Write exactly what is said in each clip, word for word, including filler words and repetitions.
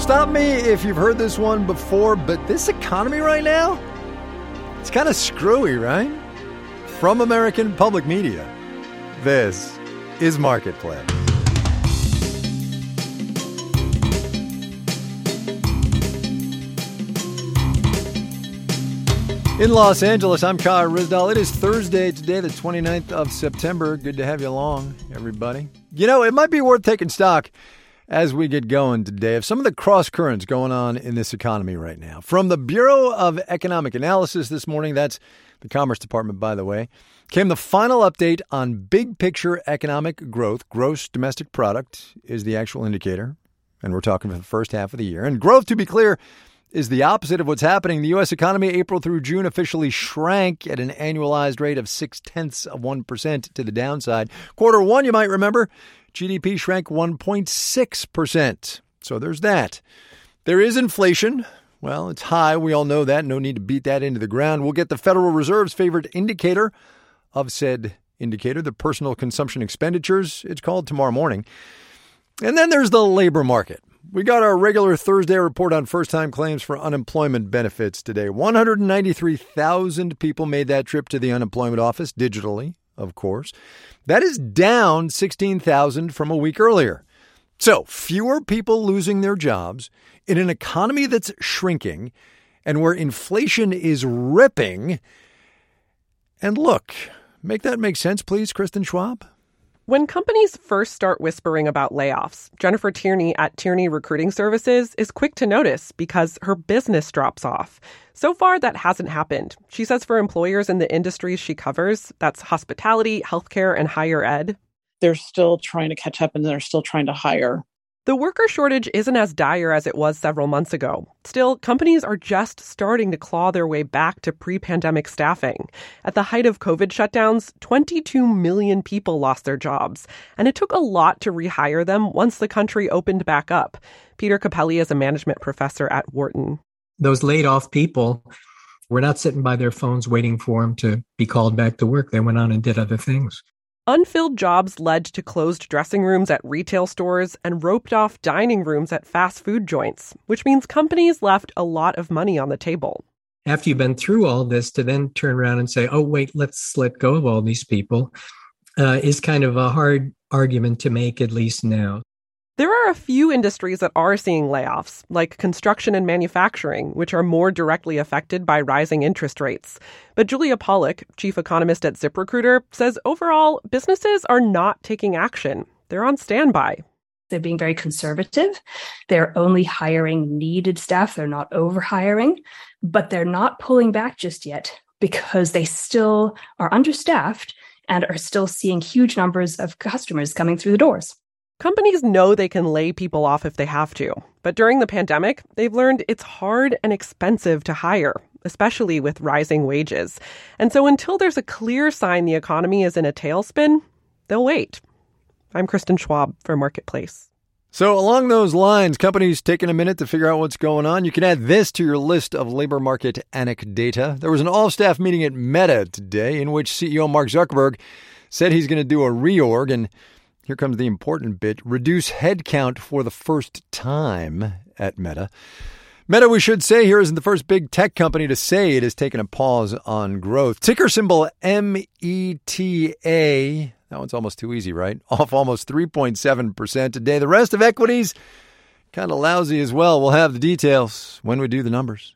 Stop me if you've heard this one before, but this economy right now, it's kind of screwy, right? From American Public Media, this is Marketplace. In Los Angeles, I'm Kyle Rizdal. It is Thursday today, the twenty-ninth of September. Good to have you along, everybody. You know, it might be worth taking stock as we get going today of some of the cross currents going on in this economy right now. From the Bureau of Economic Analysis this morning, that's the Commerce Department, by the way, came the final update on big picture economic growth. Gross domestic product is the actual indicator, and we're talking for the first half of the year. And growth, to be clear, is the opposite of what's happening. The U S economy, April through June, officially shrank at an annualized rate of six-tenths of one percent to the downside. Quarter one, you might remember, G D P shrank one point six percent. So there's that. There is inflation. Well, it's high. We all know that. No need to beat that into the ground. We'll get the Federal Reserve's favorite indicator of said indicator, the personal consumption expenditures, it's called, tomorrow morning. And then there's the labor market. We got our regular Thursday report on first-time claims for unemployment benefits today. one hundred ninety-three thousand people made that trip to the unemployment office, digitally, of course. That is down sixteen thousand from a week earlier. So, fewer people losing their jobs in an economy that's shrinking and where inflation is ripping. And look, make that make sense, please, Kristen Schwab? When companies first start whispering about layoffs, Jennifer Tierney at Tierney Recruiting Services is quick to notice because her business drops off. So far, that hasn't happened. She says for employers in the industries she covers, that's hospitality, healthcare, and higher ed, they're still trying to catch up and they're still trying to hire. The worker shortage isn't as dire as it was several months ago. Still, companies are just starting to claw their way back to pre-pandemic staffing. At the height of COVID shutdowns, twenty-two million people lost their jobs, and it took a lot to rehire them once the country opened back up. Peter Capelli is a management professor at Wharton. Those laid off people were not sitting by their phones waiting for them to be called back to work. They went on and did other things. Unfilled jobs led to closed dressing rooms at retail stores and roped-off dining rooms at fast food joints, which means companies left a lot of money on the table. After you've been through all this, to then turn around and say, oh, wait, let's let go of all these people, uh, is kind of a hard argument to make, at least now. There are a few industries that are seeing layoffs, like construction and manufacturing, which are more directly affected by rising interest rates. But Julia Pollack, chief economist at ZipRecruiter, says overall, businesses are not taking action. They're on standby. They're being very conservative. They're only hiring needed staff. They're not overhiring, but they're not pulling back just yet because they still are understaffed and are still seeing huge numbers of customers coming through the doors. Companies know they can lay people off if they have to. But during the pandemic, they've learned it's hard and expensive to hire, especially with rising wages. And so until there's a clear sign the economy is in a tailspin, they'll wait. I'm Kristen Schwab for Marketplace. So along those lines, companies taking a minute to figure out what's going on. You can add this to your list of labor market anecdata. There was an all-staff meeting at Meta today in which C E O Mark Zuckerberg said he's going to do a reorg, and here comes the important bit, reduce headcount for the first time at Meta. Meta, we should say, here isn't the first big tech company to say it has taken a pause on growth. Ticker symbol M E T A. That one's almost too easy, right? Off almost three point seven percent today. The rest of equities, kind of lousy as well. We'll have the details when we do the numbers.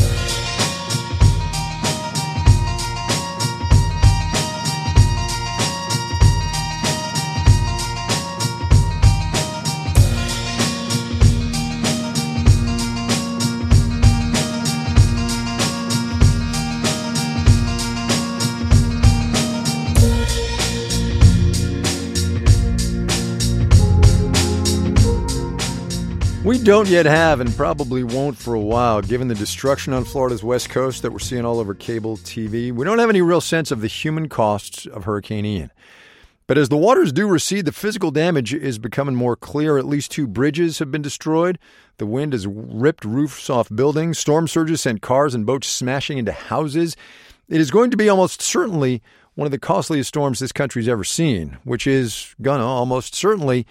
We don't yet have, and probably won't for a while, given the destruction on Florida's west coast that we're seeing all over cable T V. We don't have any real sense of the human costs of Hurricane Ian. But as the waters do recede, the physical damage is becoming more clear. At least two bridges have been destroyed. The wind has ripped roofs off buildings. Storm surges sent cars and boats smashing into houses. It is going to be almost certainly one of the costliest storms this country's ever seen, which is going to almost certainly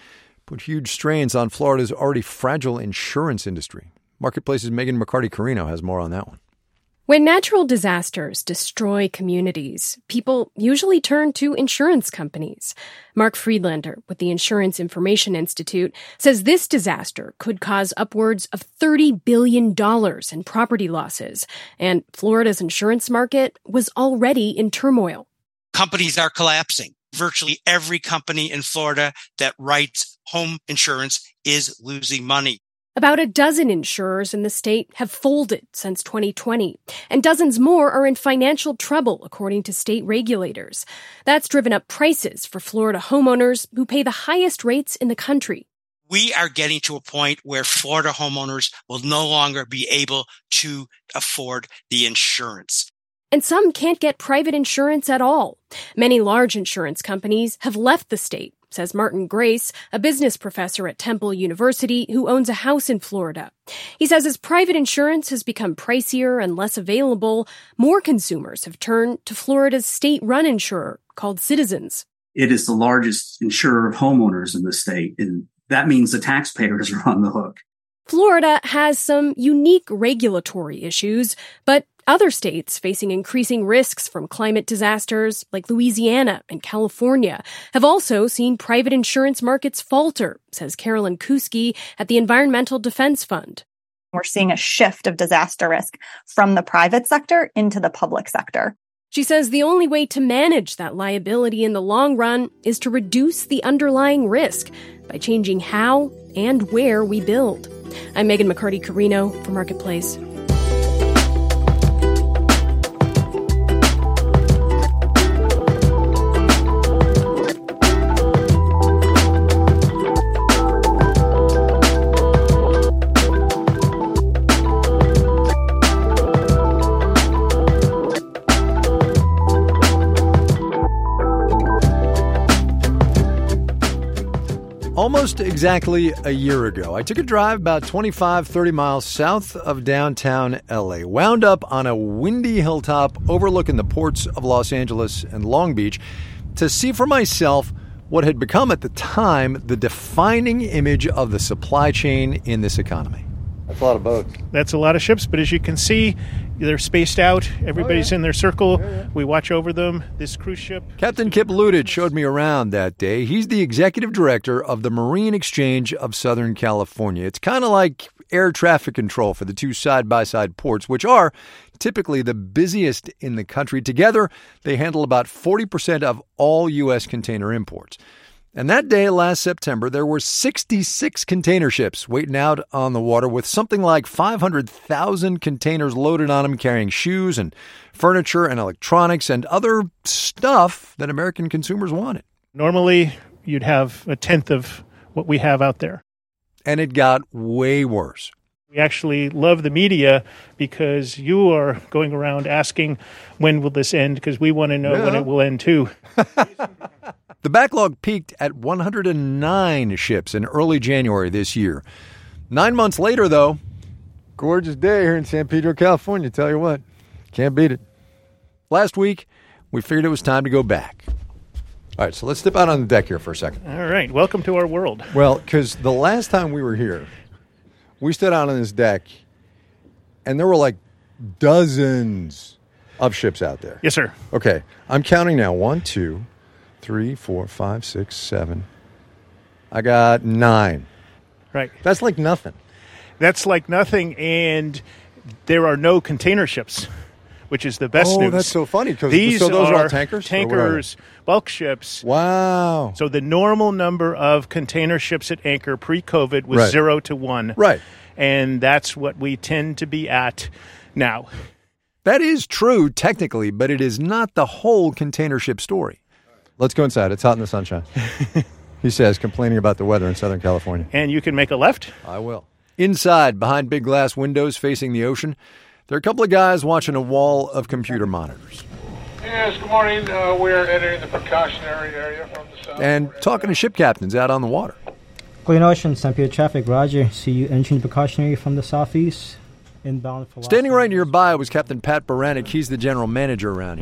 put huge strains on Florida's already fragile insurance industry. Marketplace's Megan McCarty-Carino has more on that one. When natural disasters destroy communities, people usually turn to insurance companies. Mark Friedlander with the Insurance Information Institute says this disaster could cause upwards of thirty billion dollars in property losses, and Florida's insurance market was already in turmoil. Companies are collapsing. Virtually every company in Florida that writes home insurance is losing money. About a dozen insurers in the state have folded since twenty twenty, and dozens more are in financial trouble, according to state regulators. That's driven up prices for Florida homeowners who pay the highest rates in the country. We are getting to a point where Florida homeowners will no longer be able to afford the insurance. And some can't get private insurance at all. Many large insurance companies have left the state, says Martin Grace, a business professor at Temple University who owns a house in Florida. He says as private insurance has become pricier and less available, more consumers have turned to Florida's state-run insurer called Citizens. It is the largest insurer of homeowners in the state, and that means the taxpayers are on the hook. Florida has some unique regulatory issues, but other states facing increasing risks from climate disasters, like Louisiana and California, have also seen private insurance markets falter, says Carolyn Kuski at the Environmental Defense Fund. We're seeing a shift of disaster risk from the private sector into the public sector. She says the only way to manage that liability in the long run is to reduce the underlying risk by changing how and where we build. I'm Megan McCarty-Carino for Marketplace. Almost exactly a year ago, I took a drive about twenty-five, thirty miles south of downtown L A, wound up on a windy hilltop overlooking the ports of Los Angeles and Long Beach to see for myself what had become at the time the defining image of the supply chain in this economy. That's a lot of boats. That's a lot of ships, but as you can see, they're spaced out. Everybody's oh, yeah. in their circle. Yeah, yeah. We watch over them. This cruise ship. Captain Kip Ludich showed me around that day. He's the executive director of the Marine Exchange of Southern California. It's kind of like air traffic control for the two side-by-side ports, which are typically the busiest in the country. Together, they handle about forty percent of all U S container imports. And that day last September, there were sixty-six container ships waiting out on the water with something like five hundred thousand containers loaded on them, carrying shoes and furniture and electronics and other stuff that American consumers wanted. Normally, you'd have a tenth of what we have out there. And it got way worse. We actually love the media because you are going around asking, when will this end? Because we want to know yeah. when it will end, too. The backlog peaked at one hundred nine ships in early January this year. Nine months later, though, gorgeous day here in San Pedro, California. Tell you what, can't beat it. Last week, we figured it was time to go back. All right, so let's step out on the deck here for a second. All right, welcome to our world. Well, because the last time we were here, we stood out on this deck, and there were like dozens of ships out there. Yes, sir. Okay, I'm counting now. One, two, three, four, five, six, seven. I got nine. Right. That's like nothing. That's like nothing, and there are no container ships, which is the best oh, news. Oh, that's so funny. Because These so those are, are all tankers? Tankers, bulk ships. Wow. So the normal number of container ships at anchor pre-COVID was right. zero to one. Right. And that's what we tend to be at now. That is true, technically, but it is not the whole container ship story. Let's go inside. It's hot in the sunshine. He says, complaining about the weather in Southern California. And you can make a left? I will. Inside, behind big glass windows facing the ocean, there are a couple of guys watching a wall of computer monitors. Yes, good morning. Uh, we're entering the precautionary area from the south. And talking to ship captains out on the water. Clean Ocean, San Pedro traffic, roger. See you entering the precautionary from the southeast. Inbound for Standing right nearby was Captain Pat Baranek. He's the general manager around here.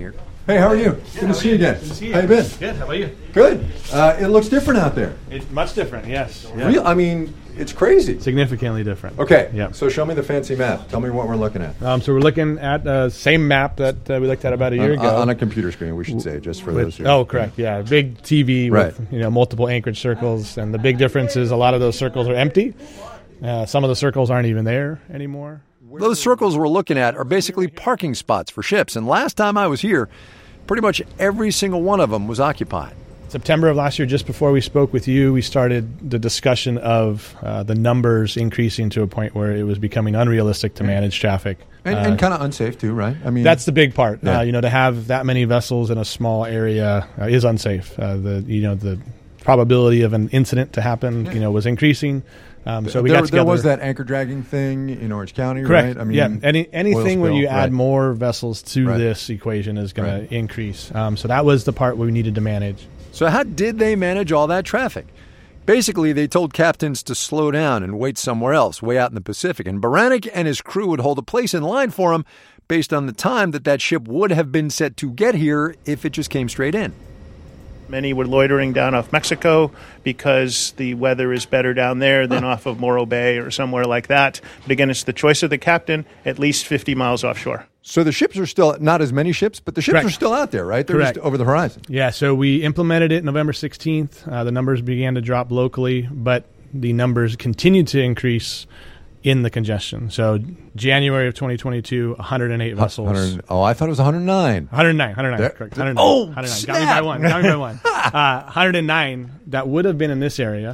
Hey, how are you? Good to see you again. Good to see you. How you been? Good. How about you? Good. Uh, it looks different out there. It's much different, yes. Yeah. Real, I mean, it's crazy. Significantly different. Okay. Yeah. So show me the fancy map. Tell me what we're looking at. Um, so we're looking at the uh, same map that uh, we looked at about a year on, ago. On a computer screen, we should say, just for with, those who... Oh, correct. Yeah. Big T V right. with you know multiple anchorage circles. And the big difference is a lot of those circles are empty. Uh, some of the circles aren't even there anymore. Those circles we're looking at are basically parking spots for ships. And last time I was here, pretty much every single one of them was occupied. September of last year, just before we spoke with you, we started the discussion of uh, the numbers increasing to a point where it was becoming unrealistic to manage traffic. And, uh, and kind of unsafe too, right? I mean, that's the big part. Yeah. Uh, you know, to have that many vessels in a small area uh, is unsafe. Uh, the you know the probability of an incident to happen, yeah. you know, was increasing. Um, so we there, got together. There was that anchor dragging thing in Orange County, Correct. right? I mean, yeah. Any, anything where you add right. more vessels to right. this equation is going right. to increase. Um, so that was the part we needed to manage. So how did they manage all that traffic? Basically, they told captains to slow down and wait somewhere else, way out in the Pacific. And Baranek and his crew would hold a place in line for him based on the time that that ship would have been set to get here if it just came straight in. Many were loitering down off Mexico because the weather is better down there than huh. off of Morro Bay or somewhere like that. But again, it's the choice of the captain, at least fifty miles offshore. So the ships are still, not as many ships, but the ships Correct. are still out there, right? They're Correct. just over the horizon. Yeah, so we implemented it November sixteenth. Uh, the numbers began to drop locally, but the numbers continued to increase in the congestion. So January of twenty twenty-two, one hundred eight vessels. Oh, I thought it was one hundred nine. one hundred nine, one hundred nine, there, correct. one hundred nine, oh, one hundred nine. snap. Got me by one, got me by one. Uh, one hundred nine that would have been in this area,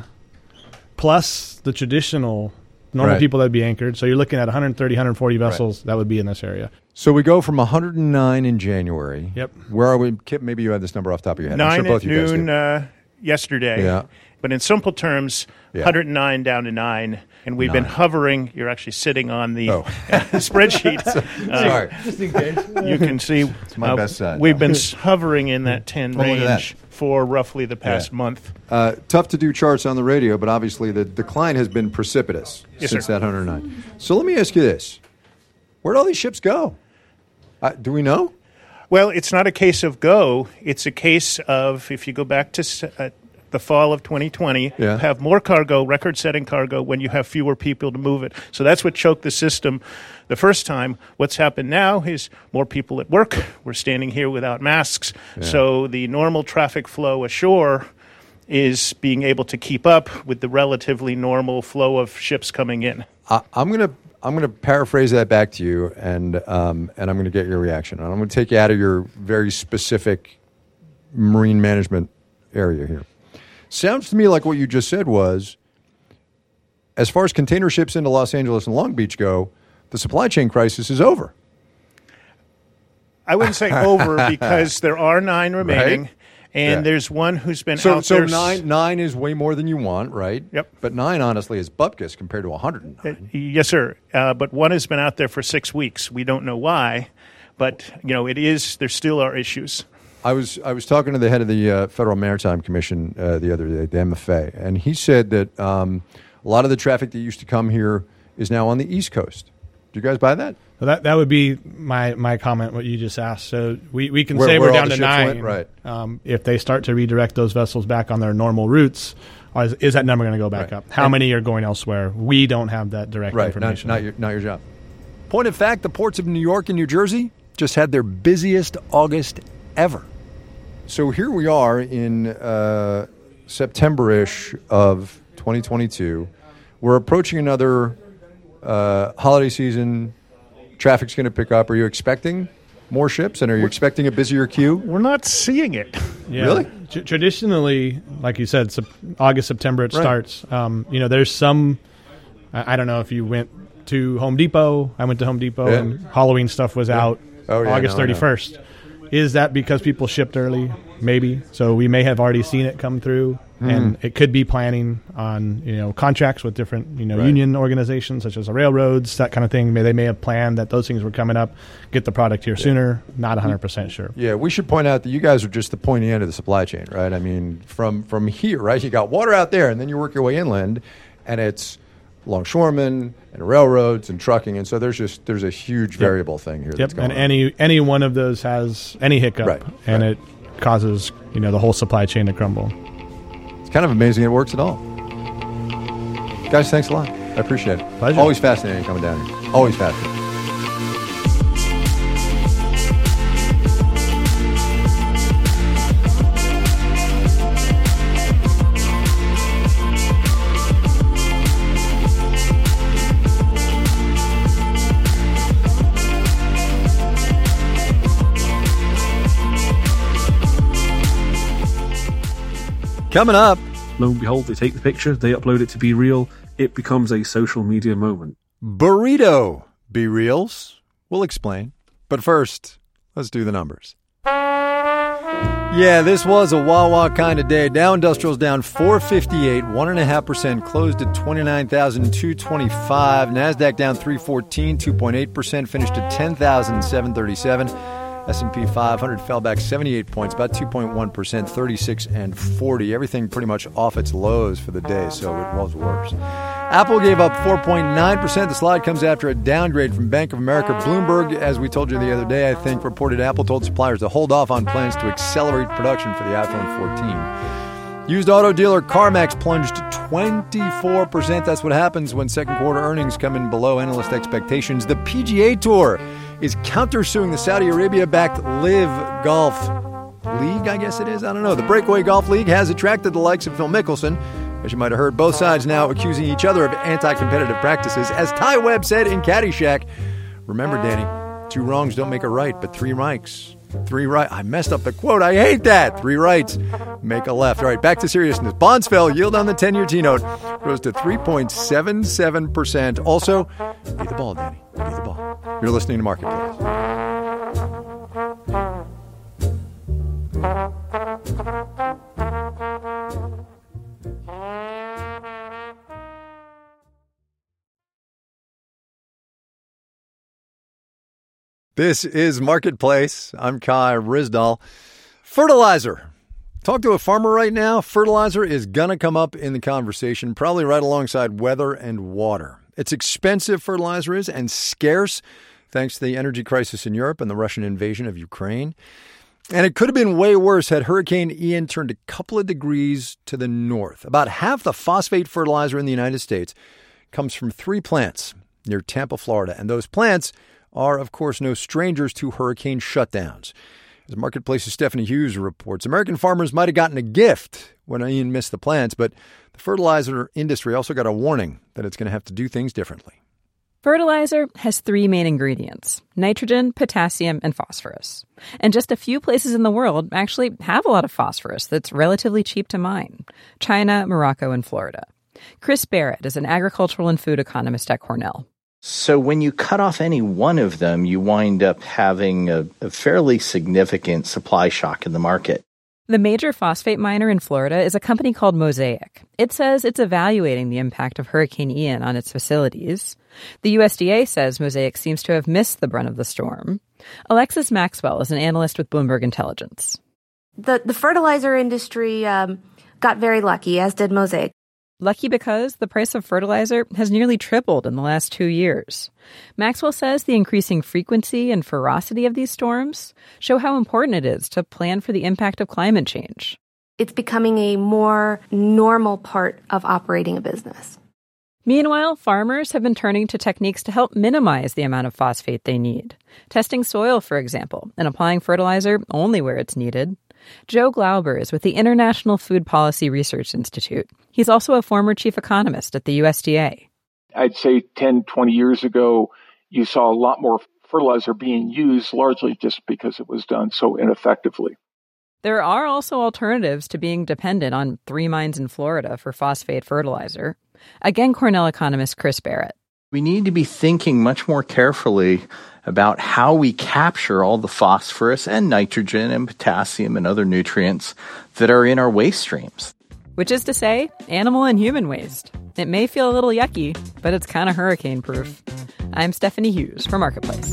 plus the traditional normal right. people that would be anchored. So you're looking at one hundred thirty, one hundred forty vessels right. that would be in this area. So we go from one hundred nine in January. Yep. Where are we? Kip, maybe you had this number off the top of your head. Nine I'm sure both at you guys noon did. uh, yesterday. Yeah. But in simple terms, yeah. one hundred nine down to nine. And we've nine. been hovering. You're actually sitting on the oh. spreadsheet. Sorry. Uh, Just in case. You can see it's my uh, best side. We've been hovering in that ten oh, range for roughly the past yeah. month. Uh, tough to do charts on the radio, but obviously the decline has been precipitous yes, since sir. that one hundred nine. So let me ask you this. Where'd all these ships go? Uh, do we know? Well, it's not a case of go. It's a case of, if you go back to uh, the fall of twenty twenty, yeah. have more cargo, record-setting cargo, when you have fewer people to move it. So that's what choked the system the first time. What's happened now is more people at work. We're standing here without masks. Yeah. So the normal traffic flow ashore is being able to keep up with the relatively normal flow of ships coming in. I, I'm going to I'm going to paraphrase that back to you, and um, and I'm going to get your reaction. And I'm going to take you out of your very specific marine management area here. Sounds to me like what you just said was, as far as container ships into Los Angeles and Long Beach go, the supply chain crisis is over. I wouldn't say over because there are nine remaining. Right? And yeah. there's one who's been so, out so there. So nine, nine is way more than you want, right? Yep. But nine, honestly, is bupkis compared to one hundred nine. Uh, yes, sir. Uh, but one has been out there for six weeks. We don't know why. But, you know, it is, there still are issues. I was I was talking to the head of the uh, Federal Maritime Commission uh, the other day, the M F A, and he said that um, a lot of the traffic that used to come here is now on the East Coast. Do you guys buy that? Well, that that would be my, my comment, what you just asked. So we, we can where, say where we're down to nine. Went, right. Um, if they start to redirect those vessels back on their normal routes, is, is that number going to go back right. up? How and many are going elsewhere? We don't have that direct right. information. Not, not, your, not your job. Point of fact, the ports of New York and New Jersey just had their busiest August ever. So here we are in uh, September-ish of twenty twenty-two. We're approaching another uh, holiday season. Traffic's going to pick up. Are you expecting more ships, and are you We're, expecting a busier queue? We're not seeing it. Yeah. Really? T- traditionally, like you said, sep- August, September it right. starts. Um, you know, there's some, I, I don't know if you went to Home Depot. I went to Home Depot, yeah. and Halloween stuff was yeah. out oh, yeah, August no, thirty-first. Is that because people shipped early? Maybe. So we may have already seen it come through, mm. and it could be planning on, you know, contracts with different, you know, right. union organizations such as the railroads, that kind of thing. May They may have planned that those things were coming up, get the product here yeah. sooner. Not one hundred percent sure. Yeah, we should point out that you guys are just the pointy end of the supply chain, right? I mean, from, from here, right? You got water out there, and then you work your way inland, and it's longshoremen and railroads and trucking, and so there's just there's a huge yep. variable thing here. Yep, that's going and on. any any one of those has any hiccup, right. and right. it causes you know the whole supply chain to crumble. It's kind of amazing it works at all. Guys, thanks a lot. I appreciate it. Pleasure. Always fascinating coming down here. Always fascinating. Coming up. Lo and behold, they take the picture, they upload it to Be Real. It becomes a social media moment. Burrito Be Reals. We'll explain. But first, let's do the numbers. Yeah, this was a Wawa kind of day. Dow Industrial's down four fifty-eight, one point five percent, closed at twenty-nine thousand two hundred twenty-five. NASDAQ down three fourteen, two point eight percent, finished at ten thousand seven hundred thirty-seven. S and P five hundred fell back seventy-eight points, about two point one percent, thirty-six and forty. Everything pretty much off its lows for the day, so it was worse. Apple gave up four point nine percent. The slide comes after a downgrade from Bank of America. Bloomberg, as we told you the other day, I think, reported Apple told suppliers to hold off on plans to accelerate production for the iPhone fourteen. Used auto dealer CarMax plunged twenty-four percent. That's what happens when second quarter earnings come in below analyst expectations. The P G A Tour is countersuing the Saudi Arabia-backed Live Golf League, I guess it is. I don't know. The Breakaway Golf League has attracted the likes of Phil Mickelson. As you might have heard, both sides now accusing each other of anti-competitive practices. As Ty Webb said in Caddyshack, remember, Danny, two wrongs don't make a right, but three rights. Three right. I messed up the quote. I hate that. Three rights make a left. All right, back to seriousness. Bonds fell. Yield on the ten-year T-note rose to three point seven seven percent. Also, be the ball, Danny. Be the ball. You're listening to Marketplace. This is Marketplace. I'm Kai Ryssdal. Fertilizer. Talk to a farmer right now. Fertilizer is going to come up in the conversation, probably right alongside weather and water. It's expensive, fertilizer is, and scarce, thanks to the energy crisis in Europe and the Russian invasion of Ukraine. And it could have been way worse had Hurricane Ian turned a couple of degrees to the north. About half the phosphate fertilizer in the United States comes from three plants near Tampa, Florida. And those plants are, of course, no strangers to hurricane shutdowns. As Marketplace's Stephanie Hughes reports, American farmers might have gotten a gift when Ian missed the plants, but the fertilizer industry also got a warning that it's going to have to do things differently. Fertilizer has three main ingredients: nitrogen, potassium, and phosphorus. And just a few places in the world actually have a lot of phosphorus that's relatively cheap to mine: China, Morocco, and Florida. Chris Barrett is an agricultural and food economist at Cornell. So when you cut off any one of them, you wind up having a, a fairly significant supply shock in the market. The major phosphate miner in Florida is a company called Mosaic. It says it's evaluating the impact of Hurricane Ian on its facilities. The U S D A says Mosaic seems to have missed the brunt of the storm. Alexis Maxwell is an analyst with Bloomberg Intelligence. The, the fertilizer industry um, got very lucky, as did Mosaic. Lucky because the price of fertilizer has nearly tripled in the last two years. Maxwell says the increasing frequency and ferocity of these storms show how important it is to plan for the impact of climate change. It's becoming a more normal part of operating a business. Meanwhile, farmers have been turning to techniques to help minimize the amount of phosphate they need. Testing soil, for example, and applying fertilizer only where it's needed. Joe Glauber is with the International Food Policy Research Institute. He's also a former chief economist at the U S D A. I'd say ten, twenty years ago, you saw a lot more fertilizer being used, largely just because it was done so ineffectively. There are also alternatives to being dependent on three mines in Florida for phosphate fertilizer. Again, Cornell economist Chris Barrett. We need to be thinking much more carefully about how we capture all the phosphorus and nitrogen and potassium and other nutrients that are in our waste streams. Which is to say, animal and human waste. It may feel a little yucky, but it's kind of hurricane-proof. I'm Stephanie Hughes for Marketplace.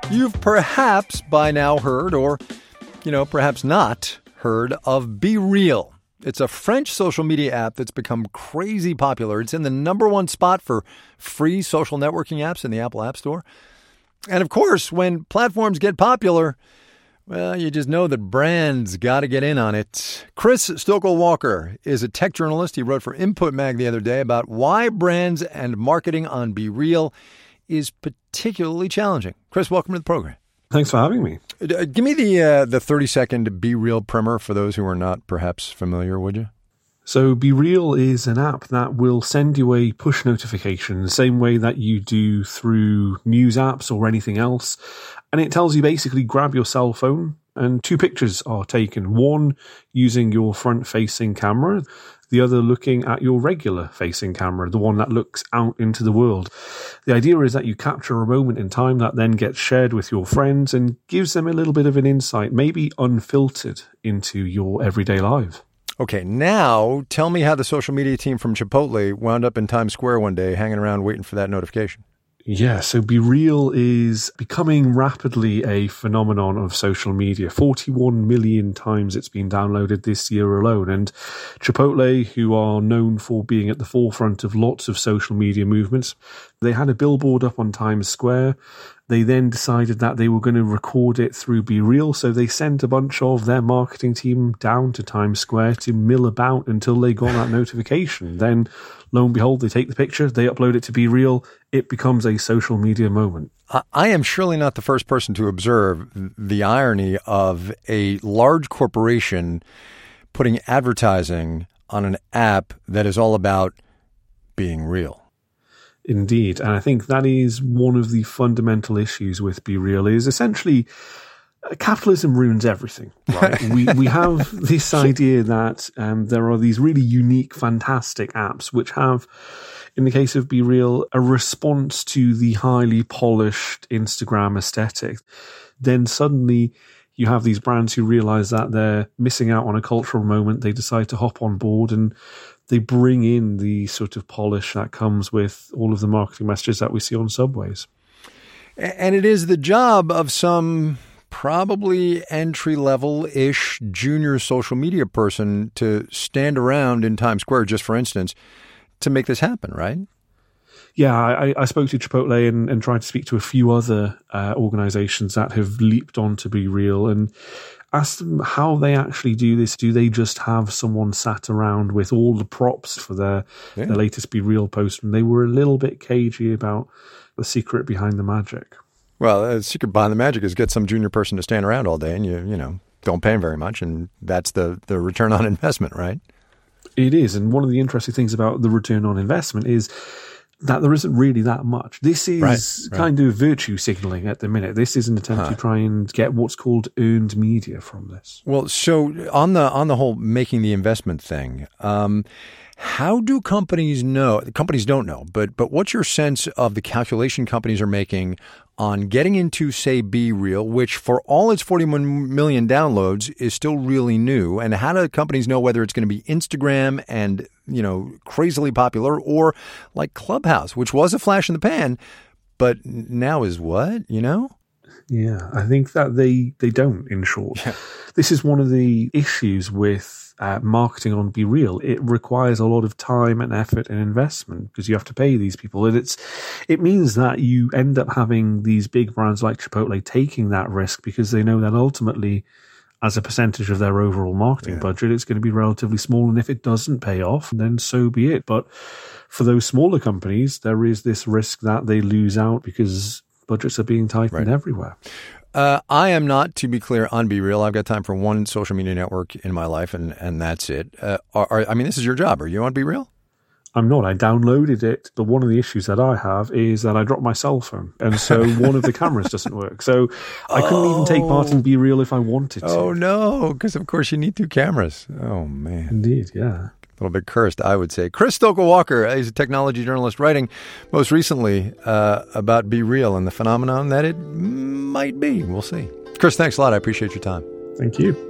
You've perhaps by now heard, or, you know, perhaps not heard of BeReal. It's a French social media app that's become crazy popular. It's in the number one spot for free social networking apps in the Apple App Store. And of course, when platforms get popular, well, you just know that brands got to get in on it. Chris Stokel-Walker is a tech journalist. He wrote for Input Mag the other day about why brands and marketing on BeReal is particularly challenging. Chris, welcome to the program. Thanks for having me. Uh, give me the uh, the thirty-second BeReal primer for those who are not perhaps familiar, would you? So BeReal is an app that will send you a push notification the same way that you do through news apps or anything else. And it tells you basically grab your cell phone and two pictures are taken. One using your front-facing camera, the other looking at your regular-facing camera, the one that looks out into the world. The idea is that you capture a moment in time that then gets shared with your friends and gives them a little bit of an insight, maybe unfiltered, into your everyday life. Okay, now tell me how the social media team from Chipotle wound up in Times Square one day hanging around waiting for that notification. Yeah, so BeReal is becoming rapidly a phenomenon of social media. forty-one million times it's been downloaded this year alone. And Chipotle, who are known for being at the forefront of lots of social media movements, they had a billboard up on Times Square. They then decided that they were going to record it through BeReal, so they sent a bunch of their marketing team down to Times Square to mill about until they got that notification. Then, lo and behold, they take the picture, they upload it to BeReal, it becomes a social media moment. I am surely not the first person to observe the irony of a large corporation putting advertising on an app that is all about being real. Indeed. And I think that is one of the fundamental issues with BeReal is essentially uh, capitalism ruins everything, right? we we have this idea that um, there are these really unique, fantastic apps which have, in the case of BeReal, a response to the highly polished Instagram aesthetic. Then suddenly you have these brands who realize that they're missing out on a cultural moment. They decide to hop on board and they bring in the sort of polish that comes with all of the marketing messages that we see on subways. And it is the job of some probably entry-level-ish junior social media person to stand around in Times Square, just for instance, to make this happen, right? Yeah, I, I spoke to Chipotle and, and tried to speak to a few other uh, organizations that have leaped on to BeReal and asked them how they actually do this. Do they just have someone sat around with all the props for their, yeah. their latest BeReal post? And they were a little bit cagey about the secret behind the magic. Well, the secret behind the magic is get some junior person to stand around all day and you, you know, don't pay them very much. And that's the, the return on investment, right? It is. And one of the interesting things about the return on investment is that there isn't really that much. This is right, kind right. of virtue signaling at the minute. This is an attempt huh. to try and get what's called earned media from this. Well, so on the on the whole making the investment thing, um, how do companies know? Companies don't know, but but what's your sense of the calculation companies are making on getting into, say, BeReal, which for all its forty-one million downloads is still really new? And how do companies know whether it's going to be Instagram and, you know, crazily popular or like Clubhouse, which was a flash in the pan, but now is what, you know? Yeah, I think that they, they don't, in short. Yeah. This is one of the issues with uh, marketing on BeReal. It requires a lot of time and effort and investment because you have to pay these people. And it's it means that you end up having these big brands like Chipotle taking that risk because they know that ultimately, as a percentage of their overall marketing yeah. budget, it's going to be relatively small. And if it doesn't pay off, then so be it. But for those smaller companies, there is this risk that they lose out because budgets are being tightened right. everywhere. Uh, I am not, to be clear, on BeReal. I've got time for one social media network in my life, and, and that's it. Uh, are, are, I mean, this is your job. Are you on BeReal? I'm not. I downloaded it, but one of the issues that I have is that I dropped my cell phone, and so one of the cameras doesn't work. So I couldn't oh. even take part in BeReal if I wanted to. Oh, no, because of course you need two cameras. Oh, man. Indeed, yeah. A little bit cursed, I would say. Chris Stokel-Walker is a technology journalist writing most recently uh, about BeReal and the phenomenon that it might be. We'll see. Chris, thanks a lot. I appreciate your time. Thank you.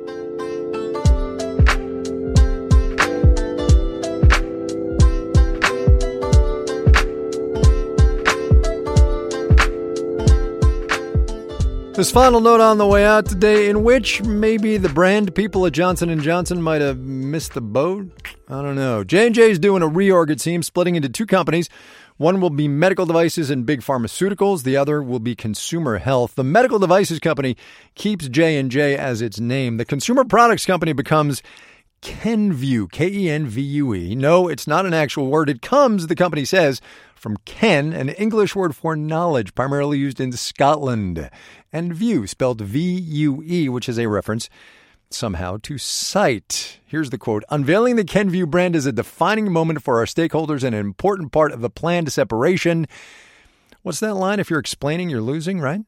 This final note on the way out today, in which maybe the brand people at Johnson and Johnson might have missed the boat. I don't know. J and J is doing a reorg, it seems, splitting into two companies. One will be medical devices and big pharmaceuticals. The other will be consumer health. The medical devices company keeps J and J as its name. The consumer products company becomes Kenvue, K E N V U E. No, it's not an actual word. It comes, the company says, from Ken, an English word for knowledge, primarily used in Scotland, and Vue, spelled V U E, which is a reference somehow to sight. Here's the quote. Unveiling the Kenvue brand is a defining moment for our stakeholders and an important part of the planned separation. What's that line? If you're explaining, you're losing, right?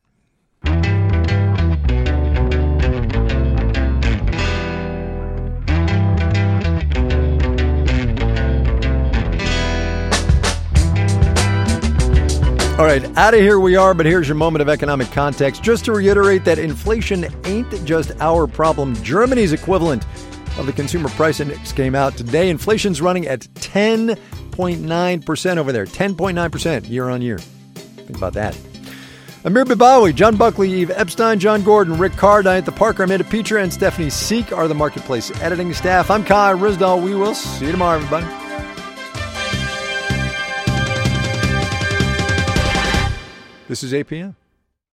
All right, out of here we are, but here's your moment of economic context. Just to reiterate that inflation ain't just our problem. Germany's equivalent of the consumer price index came out today. Inflation's running at ten point nine percent over there. ten point nine percent year on year. Think about that. Amir Bibawi, John Buckley, Eve Epstein, John Gordon, Rick Carr, Diane the Parker, Amanda Petra, and Stephanie Seek are the Marketplace editing staff. I'm Kai Rizdal. We will see you tomorrow, everybody. This is A P M.